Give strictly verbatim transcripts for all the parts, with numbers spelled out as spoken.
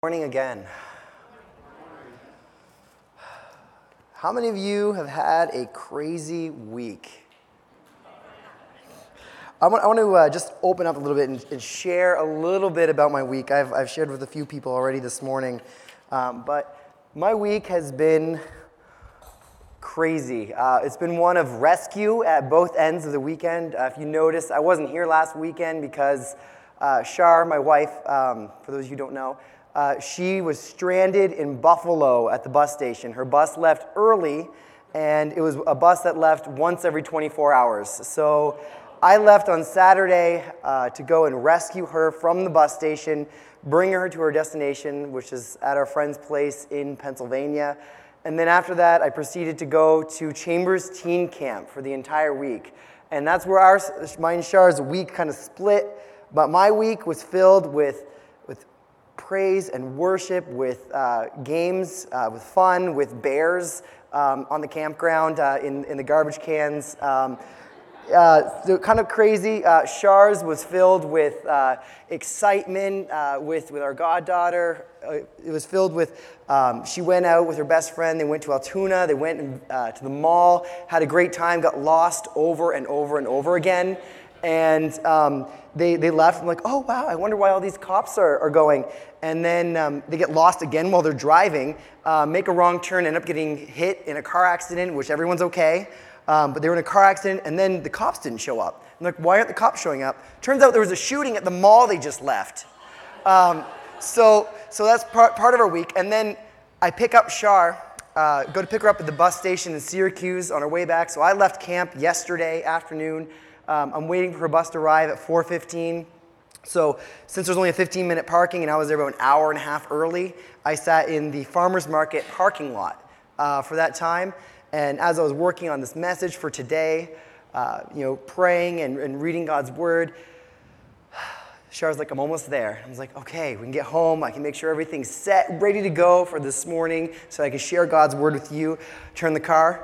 Morning again. How many of you have had a crazy week? I want, I want to uh, just open up a little bit and, and share a little bit about my week. I've, I've shared with a few people already this morning, um, but my week has been crazy. Uh, it's been one of rescue at both ends of the weekend. Uh, if you notice, I wasn't here last weekend because uh, Shar, my wife, um, for those of you who don't know, Uh, she was stranded in Buffalo at the bus station. Her bus left early, and it was a bus that left once every twenty-four hours. So I left on Saturday uh, to go and rescue her from the bus station, bring her to her destination, which is at our friend's place in Pennsylvania. And then after that, I proceeded to go to Chambers Teen Camp for the entire week. And that's where our, mine and Shar's week kind of split. But my week was filled with praise and worship, with uh, games, uh, with fun, with bears um, on the campground, uh, in, in the garbage cans. Um, uh, so kind of crazy. Uh, Shar's was filled with uh, excitement uh, with, with our goddaughter. Uh, it was filled with, um, she went out with her best friend. They went to Altoona. They went uh, to the mall, had a great time, got lost over and over and over again. And um, they, they left. I'm like, oh, wow, I wonder why all these cops are, are going. And then um, they get lost again while they're driving, uh, make a wrong turn, end up getting hit in a car accident, which everyone's okay. Um, but they were in a car accident, and then the cops didn't show up. I'm like, why aren't the cops showing up? Turns out there was a shooting at the mall they just left. Um, so so that's part, part of our week. And then I pick up Shar, uh, go to pick her up at the bus station in Syracuse on our way back. So I left camp yesterday afternoon. Um, I'm waiting for her bus to arrive at four fifteen. So since there's only a fifteen minute parking and I was there about an hour and a half early, I sat in the farmer's market parking lot uh, for that time. And as I was working on this message for today, uh, you know, praying and, and reading God's word, Char's like, I'm almost there. I was like, okay, we can get home. I can make sure everything's set, ready to go for this morning so I can share God's word with you. Turn the car.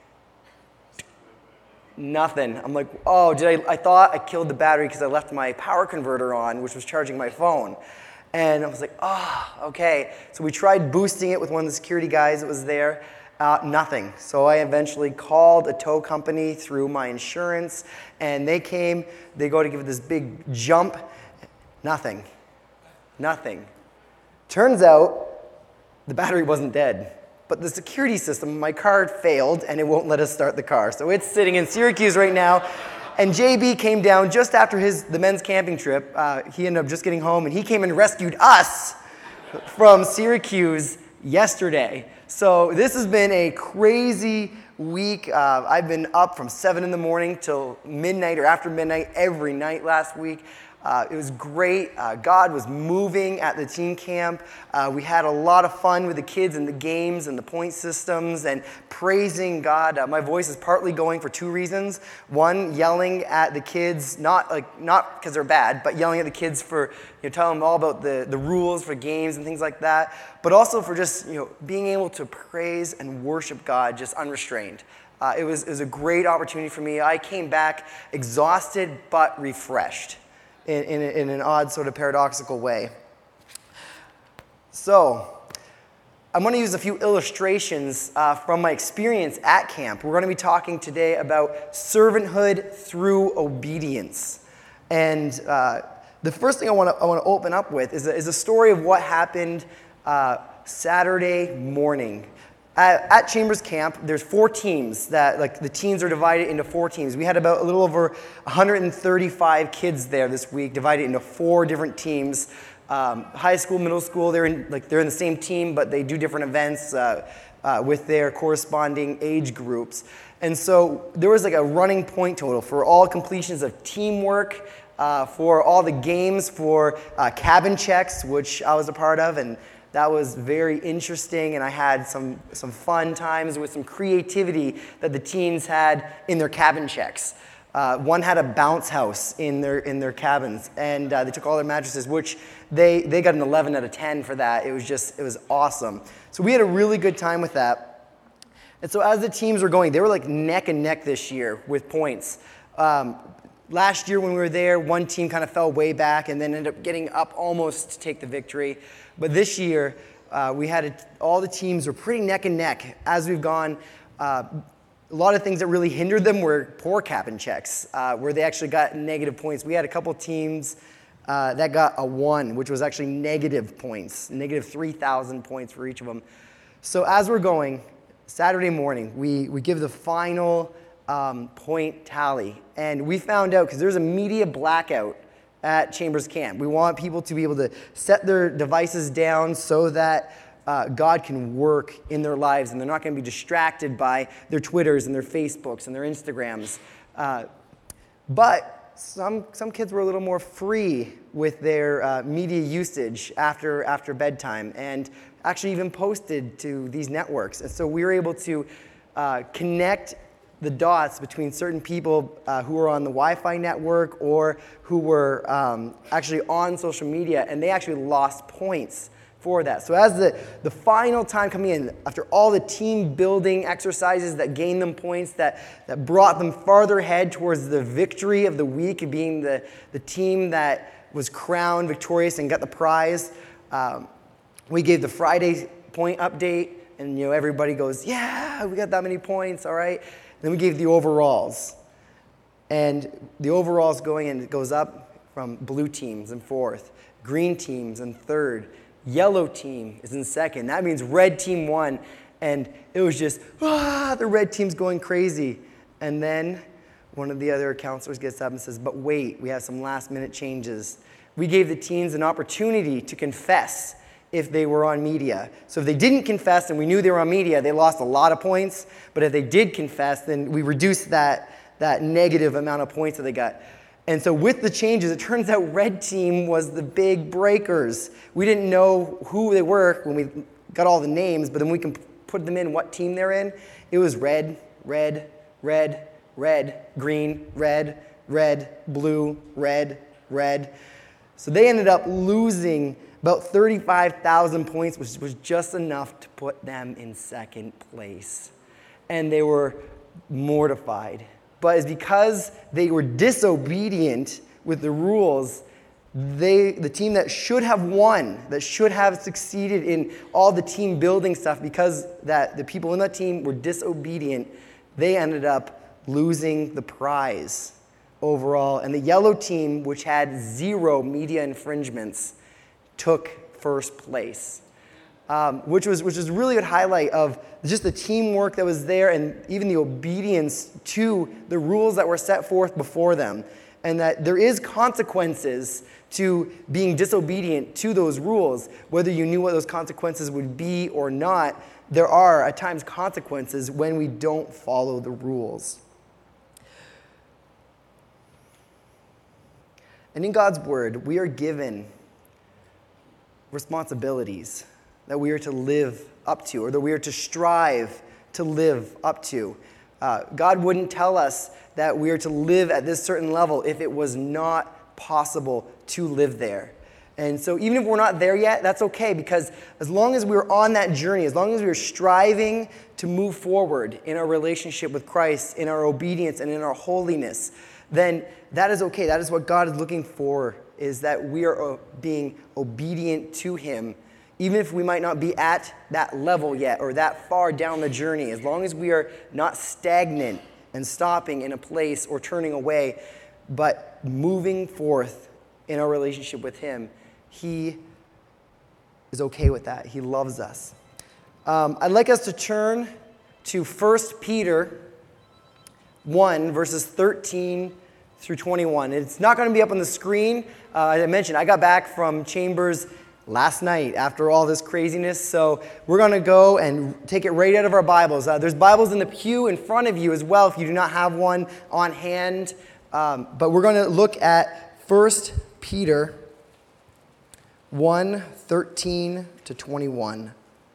Nothing. I'm like, oh, did I? I thought I killed the battery because I left my power converter on, which was charging my phone. And I was like, oh, okay. So we tried boosting it with one of the security guys that was there. Uh, nothing. So I eventually called a tow company through my insurance, and they came. They go to give it this big jump. Nothing. Nothing. Turns out the battery wasn't dead. But the security system, my card failed, and it won't let us start the car. So it's sitting in Syracuse right now. And J B came down just after his the men's camping trip. Uh, he ended up just getting home, and he came and rescued us from Syracuse yesterday. So this has been a crazy week. Uh, I've been up from seven in the morning till midnight or after midnight every night last week. Uh, it was great. Uh, God was moving at the teen camp. Uh, we had a lot of fun with the kids and the games and the point systems and praising God. Uh, my voice is partly going for two reasons. One, yelling at the kids, not like not because they're bad, but yelling at the kids for, you know, telling them all about the, the rules for games and things like that. But also for just, you know, being able to praise and worship God just unrestrained. Uh, it was it was a great opportunity for me. I came back exhausted but refreshed. In, in, in an odd sort of paradoxical way. So, I'm going to use a few illustrations uh, from my experience at camp. We're going to be talking today about servanthood through obedience. And uh, the first thing I want to I want to open up with is a, is a story of what happened uh, Saturday morning. At, at Chambers Camp, there's four teams that, like, the teams are divided into four teams. We had about a little over one hundred thirty-five kids there this week, divided into four different teams. Um, high school, middle school, they're in like they're in the same team, but they do different events uh, uh, with their corresponding age groups. And so there was like a running point total for all completions of teamwork, uh, for all the games, for uh, cabin checks, which I was a part of, and that was very interesting, and I had some, some fun times with some creativity that the teens had in their cabin checks. Uh, one had a bounce house in their in their cabins, and uh, they took all their mattresses, which they, they got an eleven out of ten for that. It was just, it was awesome. So we had a really good time with that. And so as the teams were going, they were like neck and neck this year with points. Um, last year when we were there, one team kind of fell way back and then ended up getting up almost to take the victory. But this year, uh, we had a, all the teams were pretty neck and neck as we've gone. Uh, a lot of things that really hindered them were poor cap and checks, uh, where they actually got negative points. We had a couple teams uh, that got a one, which was actually negative points, negative three thousand points for each of them. So as we're going, Saturday morning, we, we give the final um, point tally. And we found out, because there's a media blackout at Chambers Camp. We want people to be able to set their devices down so that uh, God can work in their lives and they're not going to be distracted by their Twitters and their Facebooks and their Instagrams. Uh, but some some kids were a little more free with their uh, media usage after after bedtime and actually even posted to these networks. And so we were able to uh, connect the dots between certain people uh, who were on the Wi-Fi network or who were um, actually on social media, and they actually lost points for that. So as the, the final time coming in, after all the team building exercises that gained them points, that, that brought them farther ahead towards the victory of the week of being the, the team that was crowned victorious and got the prize, um, we gave the Friday point update, and you know everybody goes, yeah, we got that many points, all right. Then we gave the overalls. And the overalls going in, it goes up from blue teams in fourth, green teams in third, yellow team is in second. That means red team won. And it was just, ah, the red team's going crazy. And then one of the other counselors gets up and says, but wait, we have some last minute changes. We gave the teams an opportunity to confess if they were on media. So if they didn't confess and we knew they were on media, they lost a lot of points. But if they did confess, then we reduced that, that negative amount of points that they got. And so with the changes, it turns out red team was the big breakers. We didn't know who they were when we got all the names, but then we can put them in what team they're in. It was red, red, red, red, green, red, red, blue, red, red. So they ended up losing about thirty-five thousand points, which was just enough to put them in second place. And they were mortified. But it's because they were disobedient with the rules, they, the team that should have won, that should have succeeded in all the team building stuff, because that the people in that team were disobedient, they ended up losing the prize overall. And the yellow team, which had zero media infringements, took first place, um, which was which was a really good highlight of just the teamwork that was there and even the obedience to the rules that were set forth before them, and that there is consequences to being disobedient to those rules. Whether you knew what those consequences would be or not, there are at times consequences when we don't follow the rules. And in God's word, we are given responsibilities that we are to live up to, or that we are to strive to live up to. Uh, God wouldn't tell us that we are to live at this certain level if it was not possible to live there. And so even if we're not there yet, that's okay, because as long as we're on that journey, as long as we're striving to move forward in our relationship with Christ, in our obedience and in our holiness, then that is okay. That is what God is looking for, is that we are being obedient to Him, even if we might not be at that level yet or that far down the journey. As long as we are not stagnant and stopping in a place or turning away, but moving forth in our relationship with Him, He is okay with that. He loves us. Um, I'd like us to turn to First Peter one, verses thirteen through twenty-one. It's not going to be up on the screen. Uh, as I mentioned, I got back from Chambers last night after all this craziness, so we're going to go and take it right out of our Bibles. Uh, there's Bibles in the pew in front of you as well if you do not have one on hand. Um, but we're going to look at First Peter one, thirteen to twenty-one.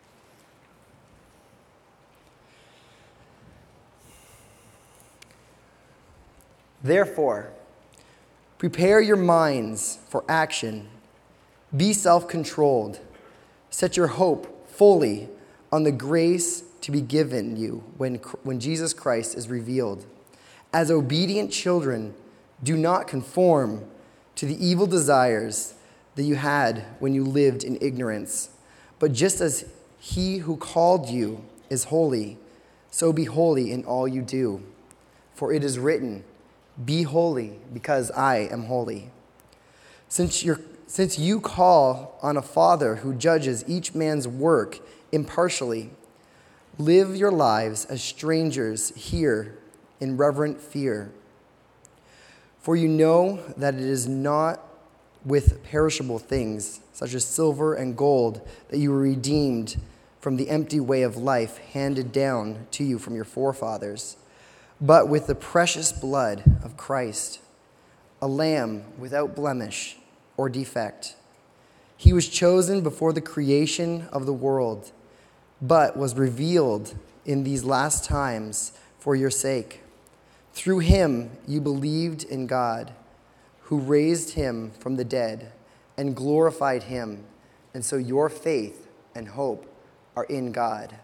Therefore, prepare your minds for action. Be self-controlled. Set your hope fully on the grace to be given you when, when Jesus Christ is revealed. As obedient children, do not conform to the evil desires that you had when you lived in ignorance. But just as he who called you is holy, so be holy in all you do. For it is written, be holy, because I am holy. Since you're, since you call on a Father who judges each man's work impartially, live your lives as strangers here in reverent fear. For you know that it is not with perishable things, such as silver and gold, that you were redeemed from the empty way of life handed down to you from your forefathers, but with the precious blood of Christ, a lamb without blemish or defect. He was chosen before the creation of the world, but was revealed in these last times for your sake. Through him you believed in God, who raised him from the dead and glorified him, and so your faith and hope are in God.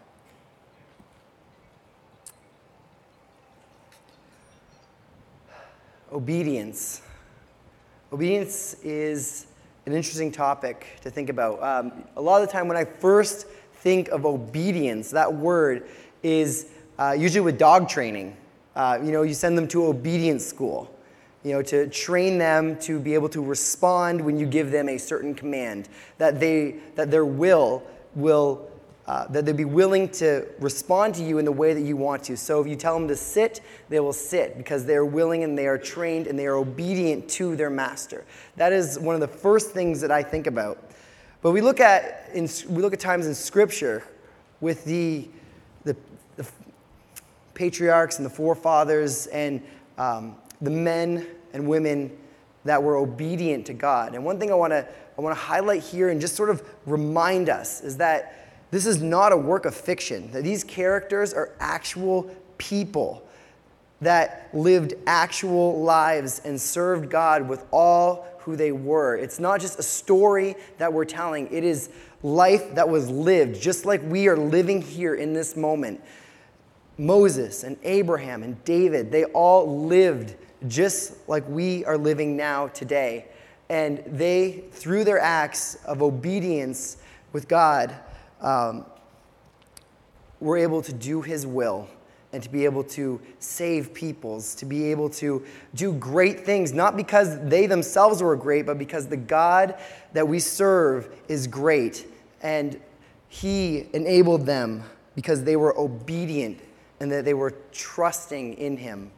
Obedience. Obedience is an interesting topic to think about. Um, a lot of the time when I first think of obedience, that word is uh, usually with dog training. Uh, you know, you send them to obedience school, you know, to train them to be able to respond when you give them a certain command, that they that their will will uh, that they'll be willing to respond to you in the way that you want to. So if you tell them to sit, they will sit because they are willing and they are trained and they are obedient to their master. That is one of the first things that I think about. But we look at in we look at times in Scripture with the the, the patriarchs and the forefathers and um, the men and women that were obedient to God. And one thing I want to I want to highlight here and just sort of remind us is that this is not a work of fiction. That these characters are actual people that lived actual lives and served God with all who they were. It's not just a story that we're telling. It is life that was lived, just like we are living here in this moment. Moses and Abraham and David, they all lived just like we are living now today. And they, through their acts of obedience with God, um, were able to do his will and to be able to save peoples, to be able to do great things, not because they themselves were great, but because the God that we serve is great. And he enabled them because they were obedient and that they were trusting in him.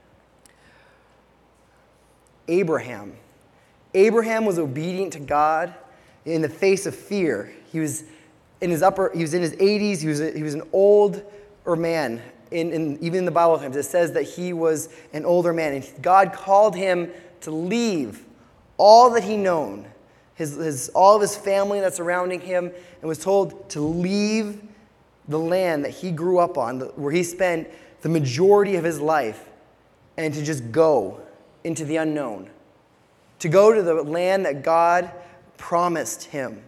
Abraham. Abraham was obedient to God in the face of fear. He was in his upper, he was in his eighties. He was a, he was an older man. In, in even in the Bible times, it says that he was an older man, and God called him to leave all that he known, his, his all of his family that's surrounding him, and was told to leave the land that he grew up on, where he spent the majority of his life, and to just go into the unknown, to go to the land that God promised him.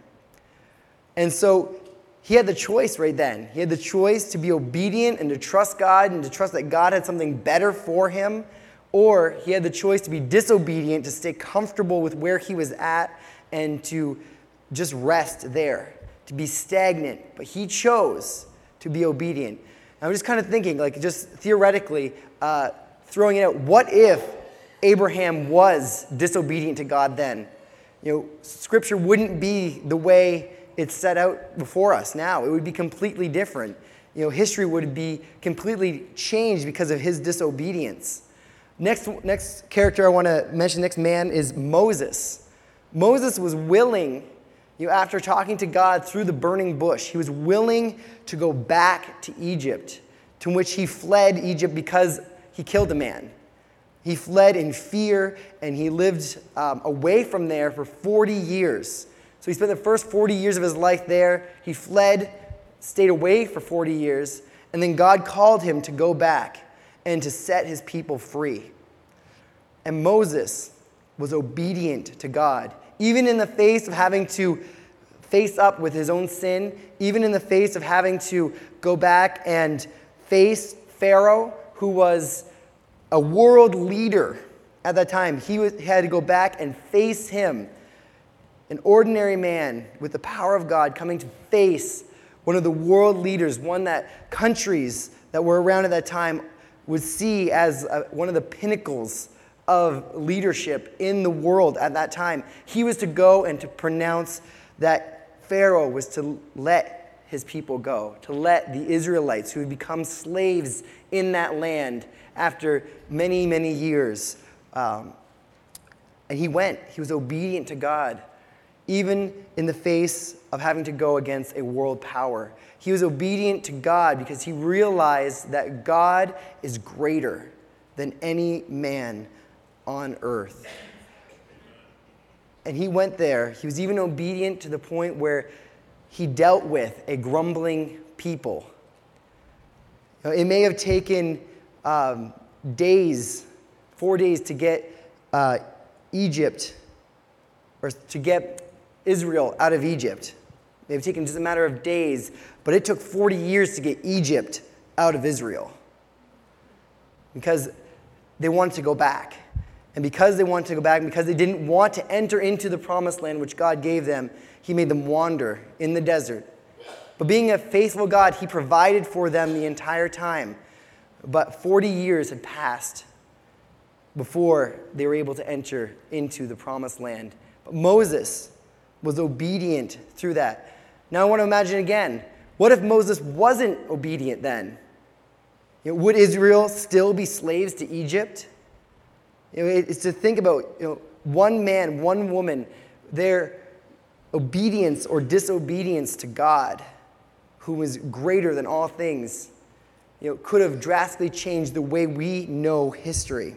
And so he had the choice right then. He had the choice to be obedient and to trust God and to trust that God had something better for him, or he had the choice to be disobedient, to stay comfortable with where he was at and to just rest there, to be stagnant. But he chose to be obedient. And I'm just kind of thinking, like just theoretically, uh, throwing it out, what if Abraham was disobedient to God then? You know, Scripture wouldn't be the way it's set out before us now. It would be completely different. You know, history would be completely changed because of his disobedience. Next, next character I want to mention, next man, is Moses. Moses was willing, you know, after talking to God through the burning bush, he was willing to go back to Egypt, to which he fled Egypt because he killed a man. He fled in fear, and he lived um, away from there for forty years. So he spent the first forty years of his life there. He fled, stayed away for forty years, and then God called him to go back and to set his people free. And Moses was obedient to God, even in the face of having to face up with his own sin, even in the face of having to go back and face Pharaoh, who was a world leader at that time. He was, had to go back and face him. an ordinary man with the power of God coming to face one of the world leaders, one that countries that were around at that time would see as uh, one of the pinnacles of leadership in the world at that time. He was to go and to pronounce that Pharaoh was to let his people go, to let the Israelites who had become slaves in that land after many, many years. Um, and he went. He was obedient to God, even in the face of having to go against a world power. He was obedient to God because he realized that God is greater than any man on earth. And he went there. He was even obedient to the point where he dealt with a grumbling people. Now, it may have taken um, days, four days to get uh, Egypt, or to get Israel out of Egypt. It may have taken just a matter of days, but it took forty years to get Egypt out of Israel because they wanted to go back. And because they wanted to go back, and because they didn't want to enter into the promised land which God gave them, he made them wander in the desert. But being a faithful God, he provided for them the entire time. But forty years had passed before they were able to enter into the promised land. But Moses was obedient through that. Now I want to imagine again, what if Moses wasn't obedient then? You know, would Israel still be slaves to Egypt? You know, it's to think about, you know, one man, one woman, their obedience or disobedience to God, who is greater than all things, you know, could have drastically changed the way we know history.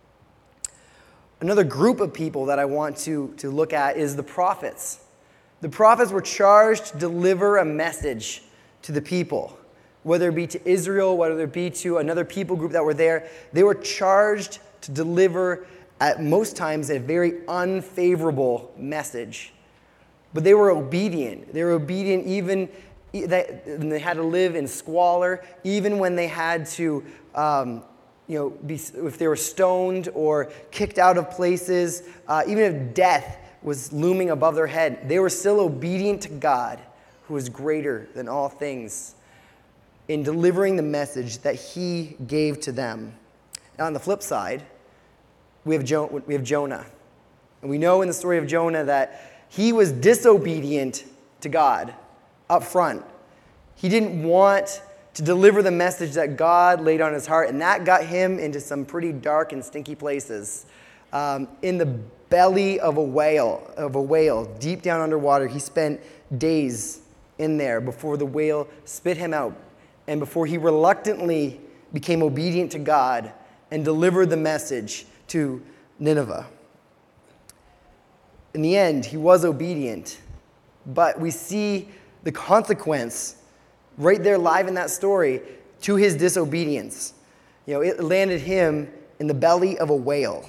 Another group of people that I want to, to look at is the prophets. The prophets were charged to deliver a message to the people, whether it be to Israel, whether it be to another people group that were there. They were charged to deliver, at most times, a very unfavorable message. But they were obedient. They were obedient even when they had to live in squalor, even when they had to, um, you know, be, if they were stoned or kicked out of places, uh, even if death was looming above their head, they were still obedient to God, who is greater than all things, in delivering the message that he gave to them. And on the flip side, we have, jo- we have Jonah. And we know in the story of Jonah that he was disobedient to God up front. He didn't want to deliver the message that God laid on his heart, and that got him into some pretty dark and stinky places. Um, in the belly of a whale, of a whale, deep down underwater, he spent days in there before the whale spit him out, and before he reluctantly became obedient to God and delivered the message to Nineveh. In the end, he was obedient, but we see the consequence right there live in that story to his disobedience. You know, it landed him in the belly of a whale.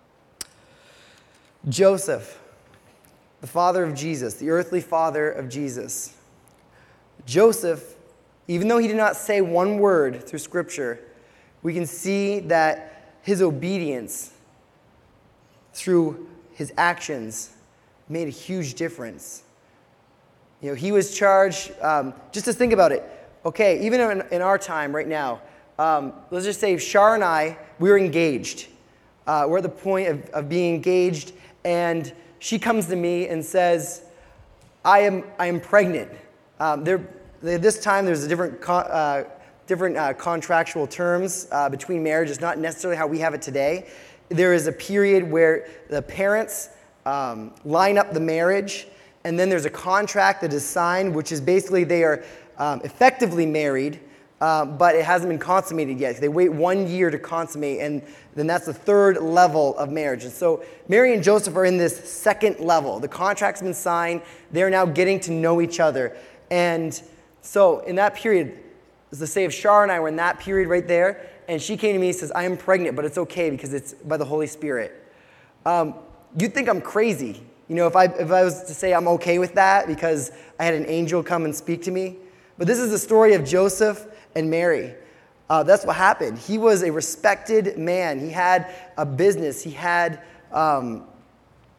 Joseph, the father of Jesus, the earthly father of Jesus. Joseph, even though he did not say one word through Scripture, we can see that his obedience through his actions made a huge difference. You know, he was charged, um, just to think about it, okay, even in, in our time right now, um, let's just say Shar and I, we were engaged. Uh, we're at the point of, of being engaged, and she comes to me and says, I am I am pregnant. Um, there, this time there's a different co- uh, different uh, contractual terms uh, between marriages, not necessarily how we have it today. There is a period where the parents um, line up the marriage, and then there's a contract that is signed, which is basically they are um, effectively married, uh, but it hasn't been consummated yet. They wait one year to consummate, and then that's the third level of marriage. And so Mary and Joseph are in this second level. The contract's been signed. They're now getting to know each other. And so in that period, as to say if Shar and I were in that period right there, and she came to me and says, I am pregnant, but it's okay because it's by the Holy Spirit. Um, you'd think I'm crazy. You know, if I if I was to say I'm okay with that because I had an angel come and speak to me. But this is the story of Joseph and Mary. Uh, that's what happened. He was a respected man. He had a business. He had um,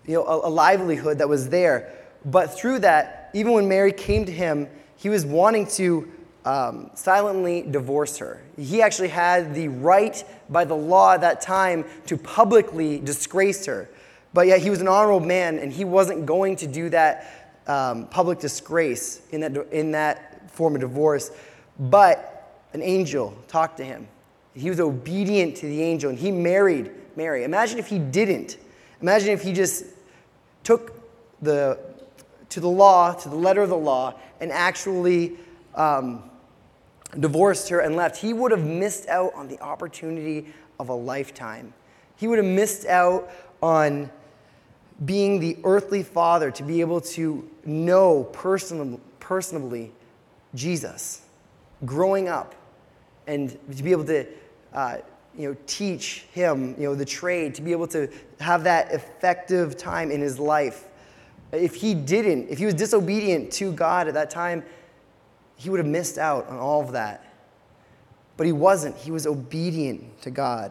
you know, a, a livelihood that was there. But through that, even when Mary came to him, he was wanting to um, silently divorce her. He actually had the right by the law at that time to publicly disgrace her. But yet he was an honorable man, and he wasn't going to do that um, public disgrace in that, in that form of divorce. But an angel talked to him. He was obedient to the angel, and he married Mary. Imagine if he didn't. Imagine if he just took the to the law, to the letter of the law, and actually um, divorced her and left. He would have missed out on the opportunity of a lifetime. He would have missed out on being the earthly father, to be able to know personally, personally Jesus, growing up, and to be able to uh, you know, teach him, you know, the trade, to be able to have that effective time in his life. If he didn't, if he was disobedient to God at that time, he would have missed out on all of that. But he wasn't. He was obedient to God.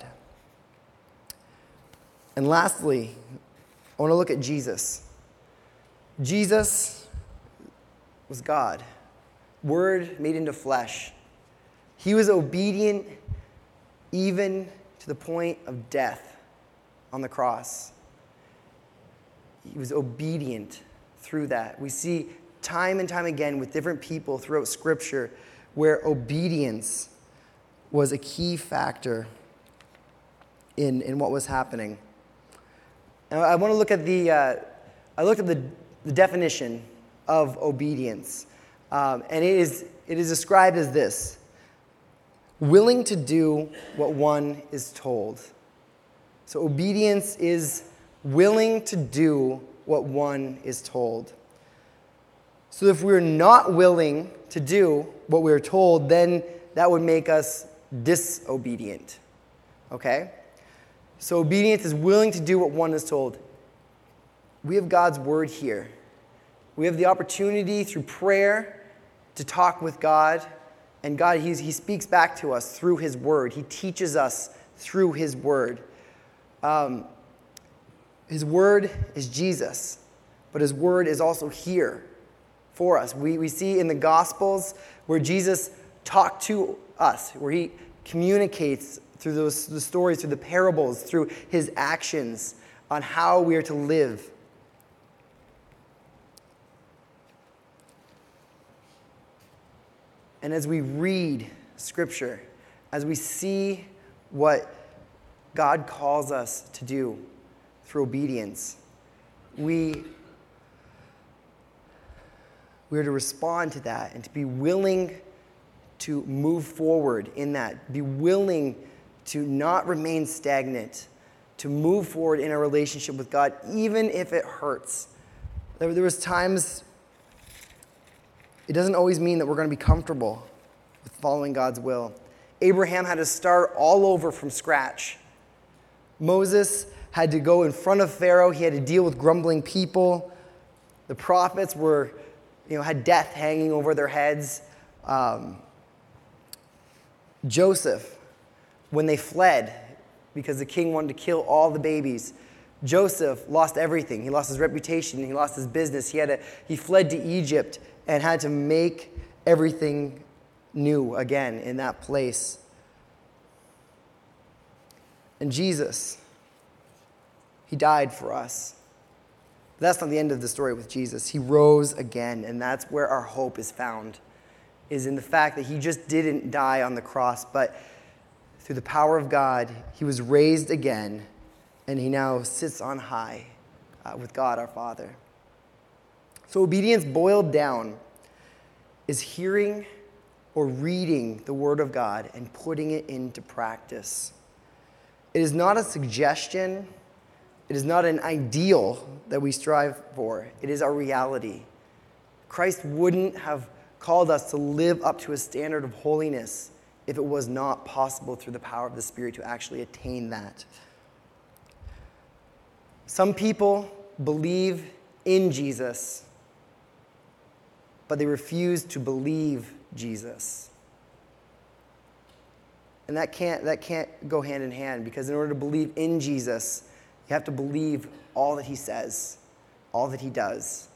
And lastly, I want to look at Jesus. Jesus was God, Word made into flesh. He was obedient even to the point of death on the cross. He was obedient through that. We see time and time again with different people throughout Scripture where obedience was a key factor in, in what was happening. And I want to look at the, uh, I looked at the, the definition of obedience. Um, and it is, it is described as this: willing to do what one is told. So obedience is willing to do what one is told. So if we're not willing to do what we're told, then that would make us disobedient. Okay? So obedience is willing to do what one is told. We have God's word here. We have the opportunity through prayer to talk with God. And God, he's, he speaks back to us through his word. He teaches us through his word. Um, his word is Jesus, but his word is also here for us. We, we see in the Gospels where Jesus talked to us, where he communicates through those the stories, through the parables, through his actions on how we are to live. And as we read Scripture, as we see what God calls us to do through obedience, we, we are to respond to that and to be willing to move forward in that, be willing to not remain stagnant, to move forward in a relationship with God, even if it hurts. There, there was times, it doesn't always mean that we're going to be comfortable with following God's will. Abraham had to start all over from scratch. Moses had to go in front of Pharaoh. He had to deal with grumbling people. The prophets were, you know, had death hanging over their heads. Um, Joseph, when they fled because the king wanted to kill all the babies, Joseph lost everything. He lost his reputation. He lost his business. He had to, he fled to Egypt and had to make everything new again in that place. And Jesus, he died for us. But that's not the end of the story with Jesus. He rose again, and that's where our hope is found, is in the fact that he just didn't die on the cross, but through the power of God, he was raised again, and he now sits on high uh, with God our Father. So obedience boiled down is hearing or reading the Word of God and putting it into practice. It is not a suggestion. It is not an ideal that we strive for. It is our reality. Christ wouldn't have called us to live up to a standard of holiness if it was not possible through the power of the Spirit to actually attain that. Some people believe in Jesus, but they refuse to believe Jesus. And that can't, that can't go hand in hand, because in order to believe in Jesus, You have to believe all that he says, all that he does.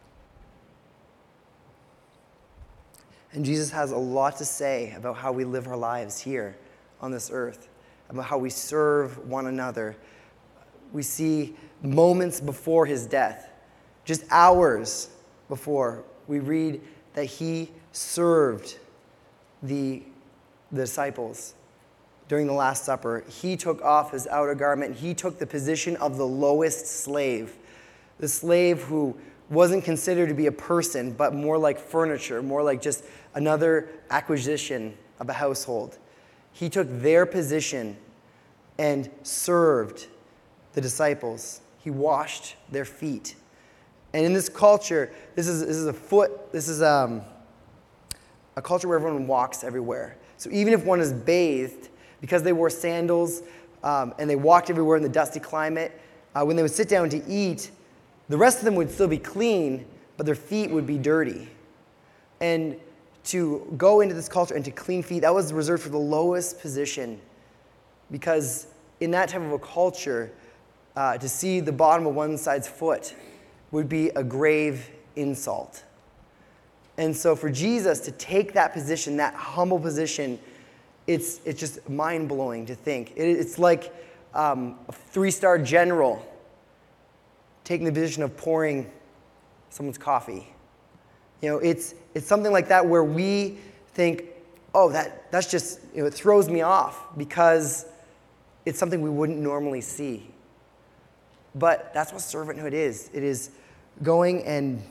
And Jesus has a lot to say about how we live our lives here on this earth, about how we serve one another. We see moments before his death, just hours before, we read that he served the, the disciples during the Last Supper. He took off his outer garment. He took the position of the lowest slave, the slave who wasn't considered to be a person, but more like furniture, more like just another acquisition of a household. He took their position and served the disciples. He washed their feet. And in this culture, this is this is a foot, this is um, a culture where everyone walks everywhere. So even if one is bathed, because they wore sandals um, and they walked everywhere in the dusty climate, uh, when they would sit down to eat, the rest of them would still be clean, but their feet would be dirty. And to go into this culture and to clean feet, that was reserved for the lowest position, because in that type of a culture, uh, to see the bottom of one side's foot would be a grave insult. And so for Jesus to take that position, that humble position, it's it's just mind-blowing to think. It, it's like um, a three-star general taking the position of pouring someone's coffee. You know, it's it's something like that where we think, oh, that that's just, you know, it throws me off because it's something we wouldn't normally see. But that's what servanthood is. It is going and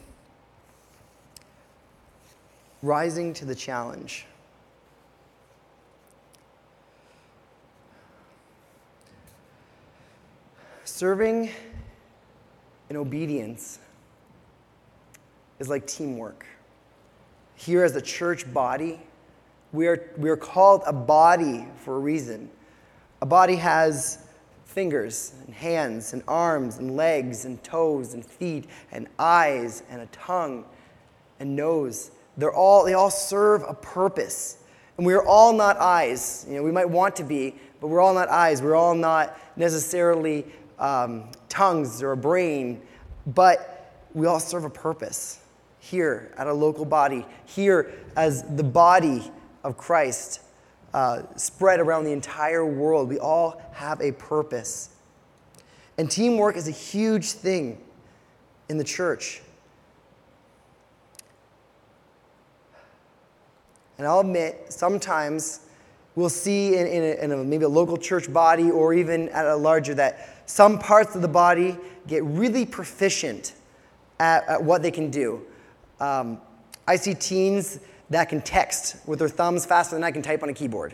rising to the challenge. Serving in obedience is like teamwork. Here as a church body, we are, we are called a body for a reason. A body has fingers and hands and arms and legs and toes and feet and eyes and a tongue and nose. They're all, they all serve a purpose. And we are all not eyes. You know, we might want to be, but we're all not eyes. We're all not necessarily um, tongues or a brain, but we all serve a purpose here at a local body, here as the body of Christ uh, spread around the entire world. We all have a purpose. And teamwork is a huge thing in the church. And I'll admit, sometimes we'll see in, in, a, in a, maybe a local church body or even at a larger that some parts of the body get really proficient at, at what they can do. Um, I see teens that can text with their thumbs faster than I can type on a keyboard.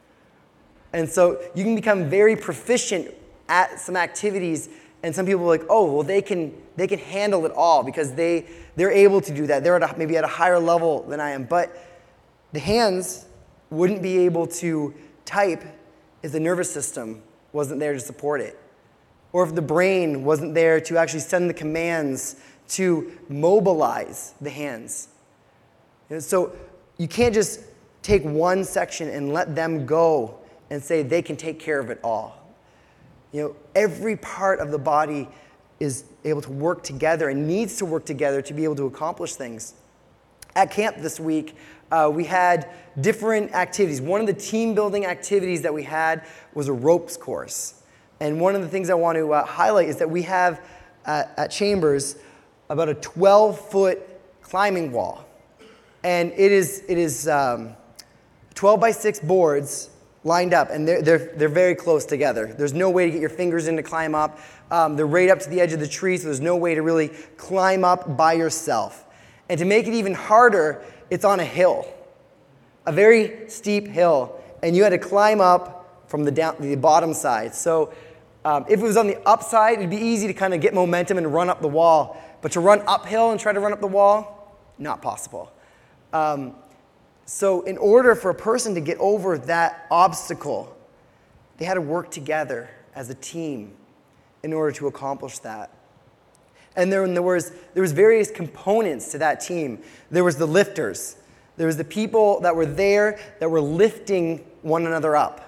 And so you can become very proficient at some activities, and some people are like, oh, well, they can they can handle it all because they, they're able to do that. They're at a, maybe at a higher level than I am. But the hands wouldn't be able to type if the nervous system wasn't there to support it, or if the brain wasn't there to actually send the commands to mobilize the hands. And so you can't just take one section and let them go and say they can take care of it all. You know, every part of the body is able to work together and needs to work together to be able to accomplish things. At camp this week, uh, we had different activities. One of the team-building activities that we had was a ropes course. And one of the things I want to uh, highlight is that we have uh, at Chambers about a twelve-foot climbing wall. And it is it is um, twelve by six boards lined up, and they're, they're, they're very close together. There's no way to get your fingers in to climb up. Um, they're right up to the edge of the tree, so there's no way to really climb up by yourself. And to make it even harder, it's on a hill, a very steep hill, and you had to climb up from the down the bottom side. So um, if it was on the upside, it'd be easy to kind of get momentum and run up the wall. But to run uphill and try to run up the wall, not possible. Um, so in order for a person to get over that obstacle, they had to work together as a team in order to accomplish that. And there, there was there was various components to that team. There was the lifters. There was the people that were there that were lifting one another up.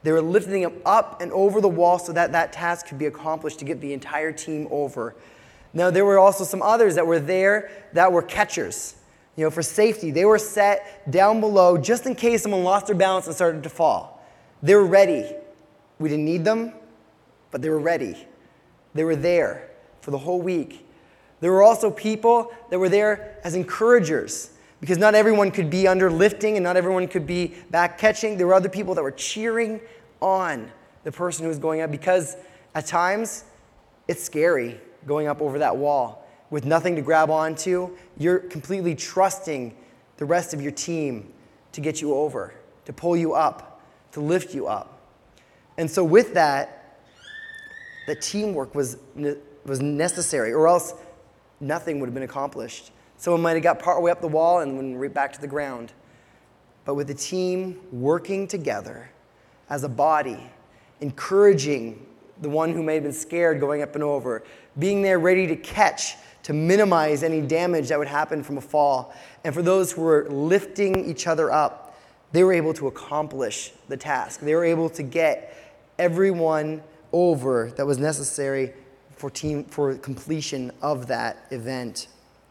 They were lifting him up and over the wall so that that task could be accomplished to get the entire team over. Now, there were also some others that were there that were catchers, you know, for safety. They were set down below just in case someone lost their balance and started to fall. They were ready. We didn't need them, but they were ready. They were there for the whole week. There were also people that were there as encouragers, because not everyone could be under lifting and not everyone could be back catching. There were other people that were cheering on the person who was going up, because at times it's scary going up over that wall with nothing to grab onto. You're completely trusting the rest of your team to get you over, to pull you up, to lift you up. And so with that, the teamwork was, was necessary, or else nothing would have been accomplished. Someone might have got partway up the wall and went right back to the ground. But with the team working together as a body, encouraging the one who may have been scared going up and over, being there ready to catch, to minimize any damage that would happen from a fall. And for those who were lifting each other up, they were able to accomplish the task. They were able to get everyone over that was necessary for team for completion of that event.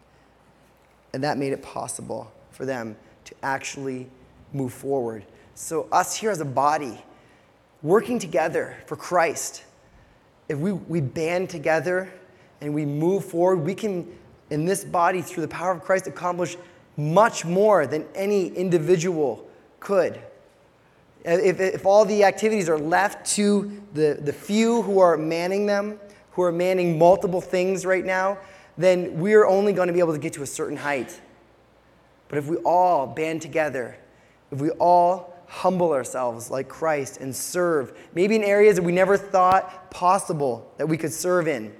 And that made it possible for them to actually move forward. So us here as a body, working together for Christ, if we, we band together and we move forward, we can, in this body, through the power of Christ, accomplish much more than any individual could. If, if all the activities are left to the, the few who are manning them, who are manning multiple things right now, then we're only going to be able to get to a certain height. But if we all band together, if we all humble ourselves like Christ and serve, maybe in areas that we never thought possible that we could serve in,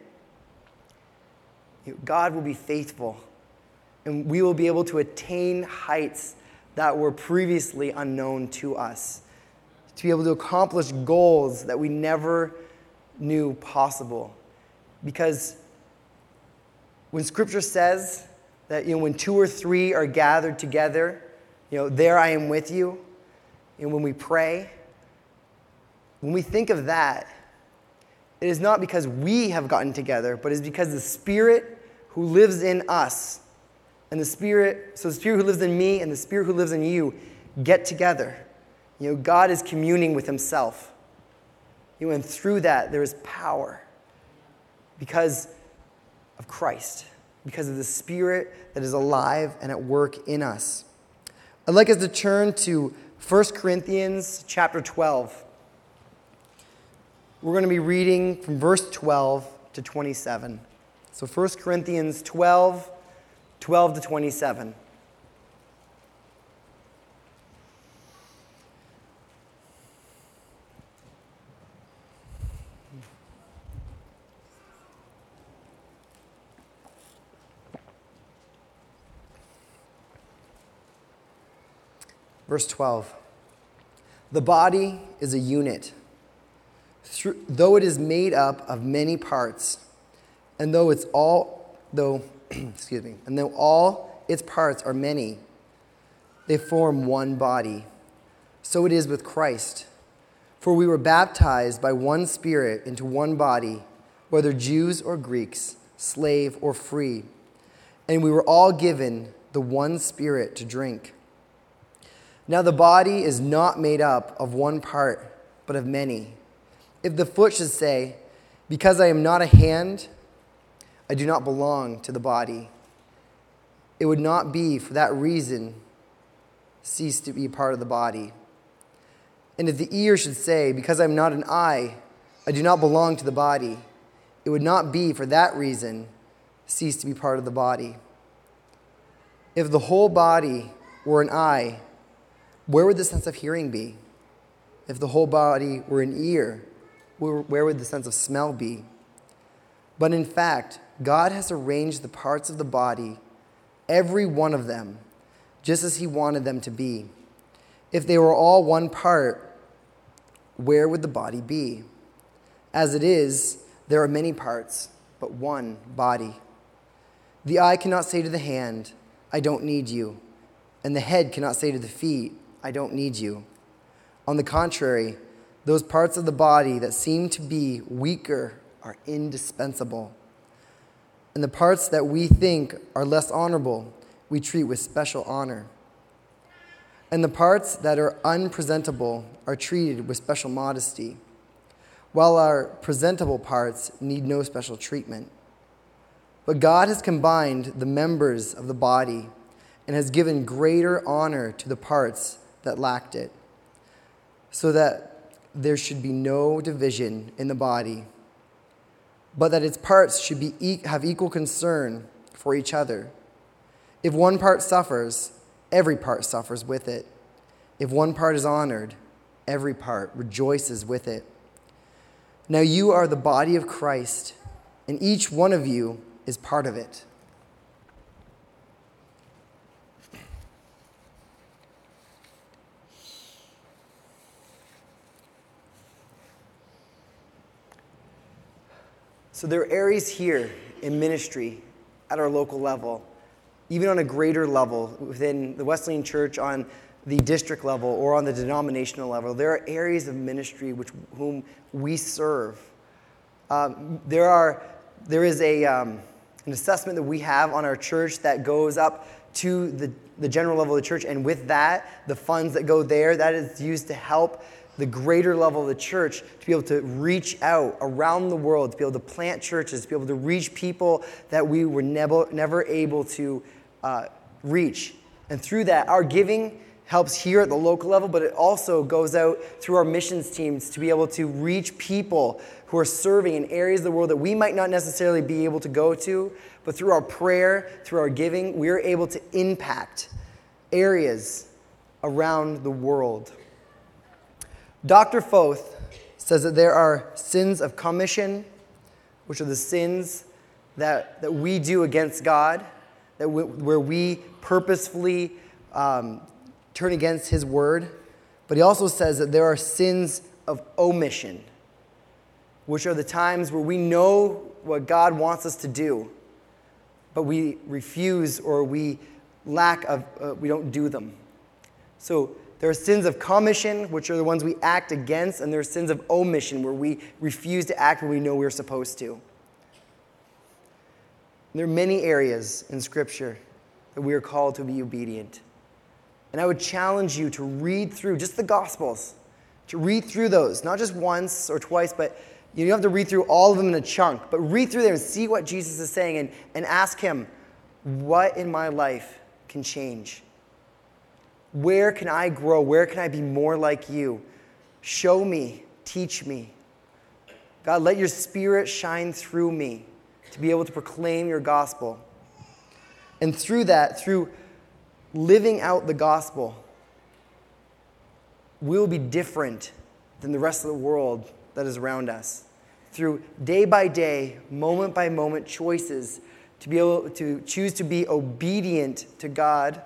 God will be faithful, and we will be able to attain heights that were previously unknown to us, to be able to accomplish goals that we never knew possible. Because when Scripture says that, you know, when two or three are gathered together, you know, there I am with you, and when we pray, when we think of that, it is not because we have gotten together, but it is because the Spirit who lives in us, and the Spirit, so the Spirit who lives in me and the Spirit who lives in you get together. You know, God is communing with himself. You know, and through that, there is power because of Christ, because of the Spirit that is alive and at work in us. I'd like us to turn to First Corinthians chapter twelve. We're going to be reading from verse twelve to twenty-seven. So First Corinthians twelve, twelve to twenty-seven. Verse twelve. The body is a unit, through, though it is made up of many parts, and though it's all, though, excuse me, and though all its parts are many, they form one body. So it is with Christ. For we were baptized by one Spirit into one body, whether Jews or Greeks, slave or free, and we were all given the one Spirit to drink. Now the body is not made up of one part, but of many. If the foot should say, because I am not a hand, I do not belong to the body, it would not be for that reason cease to be part of the body. And if the ear should say, because I am not an eye, I do not belong to the body, it would not be for that reason cease to be part of the body. If the whole body were an eye, where would the sense of hearing be? If the whole body were an ear, where would the sense of smell be? But in fact, God has arranged the parts of the body, every one of them, just as he wanted them to be. If they were all one part, where would the body be? As it is, there are many parts, but one body. The eye cannot say to the hand, I don't need you, and the head cannot say to the feet, I don't need you. On the contrary, Those parts of the body that seem to be weaker are indispensable. And the parts that we think are less honorable, we treat with special honor. And the parts that are unpresentable are treated with special modesty, while our presentable parts need no special treatment. But God has combined the members of the body and has given greater honor to the parts that lacked it, so that there should be no division in the body, but that its parts should be have equal concern for each other. If one part suffers, every part suffers with it. If one part is honored, every part rejoices with it. Now you are the body of Christ, and each one of you is part of it. So there are areas here in ministry at our local level, even on a greater level within the Wesleyan Church on the district level or on the denominational level. There are areas of ministry which whom we serve. Um, there are there is a um, an assessment that we have on our church that goes up to the, the general level of the church, and with that, the funds that go there, that is used to help the greater level of the church to be able to reach out around the world, to be able to plant churches, to be able to reach people that we were never, never able to uh, reach. And through that, our giving helps here at the local level, but it also goes out through our missions teams to be able to reach people who are serving in areas of the world that we might not necessarily be able to go to, but through our prayer, through our giving, we are able to impact areas around the world. Doctor Foth says that there are sins of commission, which are the sins that, that we do against God, that we, where we purposefully um, turn against his word. But he also says that there are sins of omission, which are the times where we know what God wants us to do, but we refuse or we lack of, uh, we don't do them. So there are sins of commission, which are the ones we act against, and there are sins of omission, where we refuse to act when we know we're supposed to. There are many areas in Scripture that we are called to be obedient. And I would challenge you to read through just the Gospels, to read through those, not just once or twice, but you don't have to read through all of them in a chunk, but read through them and see what Jesus is saying and, and ask him, what in my life can change? Where can I grow? Where can I be more like you? Show me, teach me. God, let your Spirit shine through me to be able to proclaim your gospel. And through that, through living out the gospel, we'll be different than the rest of the world that is around us. Through day by day, moment by moment choices to be able to choose to be obedient to God,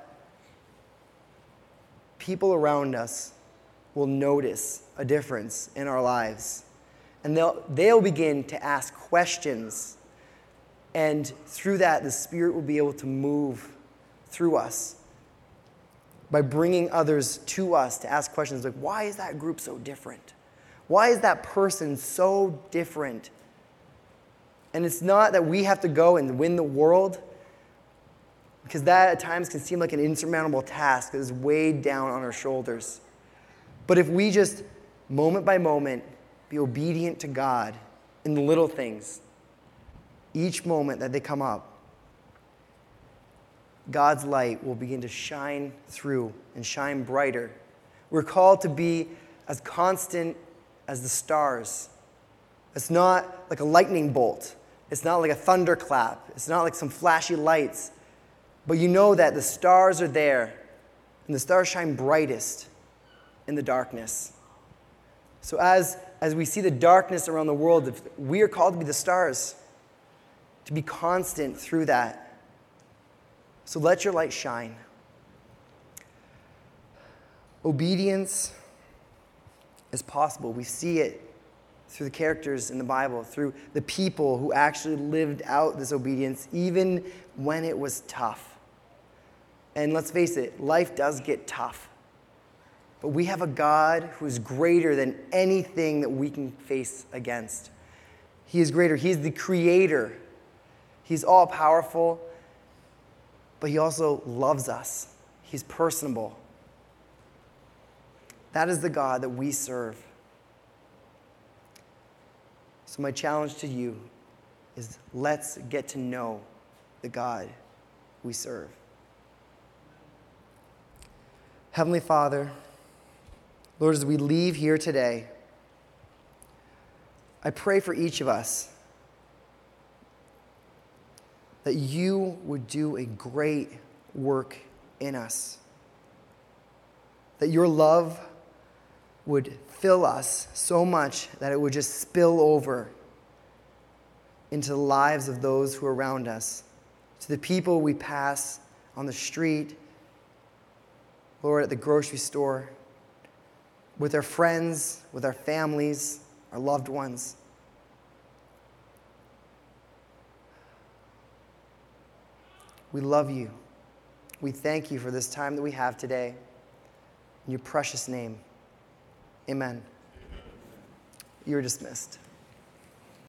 people around us will notice a difference in our lives. And they'll, they'll begin to ask questions. And through that, the Spirit will be able to move through us by bringing others to us to ask questions like, why is that group so different? Why is that person so different? And it's not that we have to go and win the world, because that at times can seem like an insurmountable task that is weighed down on our shoulders. But if we just, moment by moment, be obedient to God in the little things, each moment that they come up, God's light will begin to shine through and shine brighter. We're called to be as constant as the stars. It's not like a lightning bolt. It's not like a thunderclap. It's not like some flashy lights. But you know that the stars are there, and the stars shine brightest in the darkness. So as, as we see the darkness around the world, we are called to be the stars, to be constant through that. So let your light shine. Obedience is possible. We see it through the characters in the Bible, through the people who actually lived out this obedience, even when it was tough. And let's face it, life does get tough. But we have a God who is greater than anything that we can face against. He is greater. He is the creator. He's all-powerful, but he also loves us. He's personable. That is the God that we serve. So my challenge to you is let's get to know the God we serve. Heavenly Father, Lord, as we leave here today, I pray for each of us that you would do a great work in us, that your love would fill us so much that it would just spill over into the lives of those who are around us, to the people we pass on the street, Lord, at the grocery store, with our friends, with our families, our loved ones. We love you. We thank you for this time that we have today. In your precious name, amen. You're dismissed.